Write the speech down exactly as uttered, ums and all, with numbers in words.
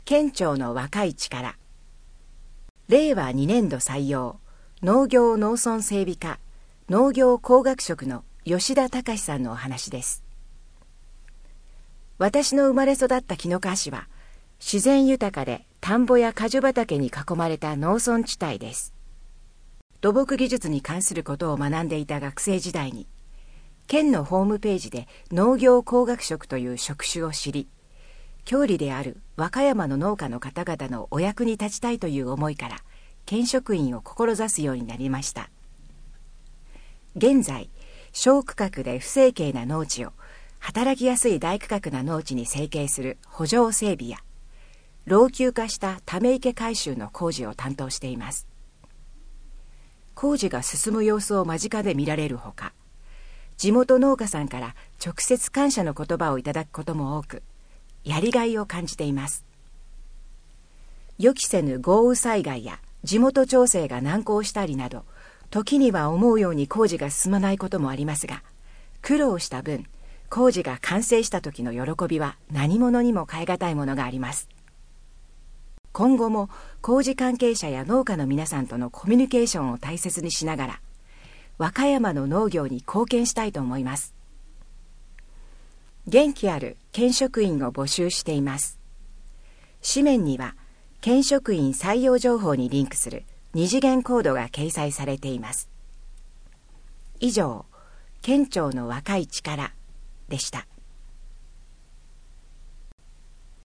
県庁の若い力。れいわにねんど採用、農業農村整備課、農業工学職の吉田隆さんのお話です。私の生まれ育った紀の川市は、自然豊かで田んぼや果樹畑に囲まれた農村地帯です。土木技術に関することを学んでいた学生時代に、県のホームページで農業工学職という職種を知り、郷里である和歌山の農家の方々のお役に立ちたいという思いから、県職員を志すようになりました。現在、小区画で不生形な農地を働きやすい大区画な農地に整形する圃場整備や、老朽化したため池改修の工事を担当しています。工事が進む様子を間近で見られるほか、地元農家さんから直接感謝の言葉をいただくことも多く、やりがいを感じています。予期せぬ豪雨災害や地元調整が難航したりなど、時には思うように工事が進まないこともありますが、苦労した分、工事が完成した時の喜びは何物にも代え難いものがあります。今後も工事関係者や農家の皆さんとのコミュニケーションを大切にしながら、和歌山の農業に貢献したいと思います。元気ある県職員を募集しています。紙面には、県職員採用情報にリンクする二次元コードが掲載されています。以上、県庁の若い力でした。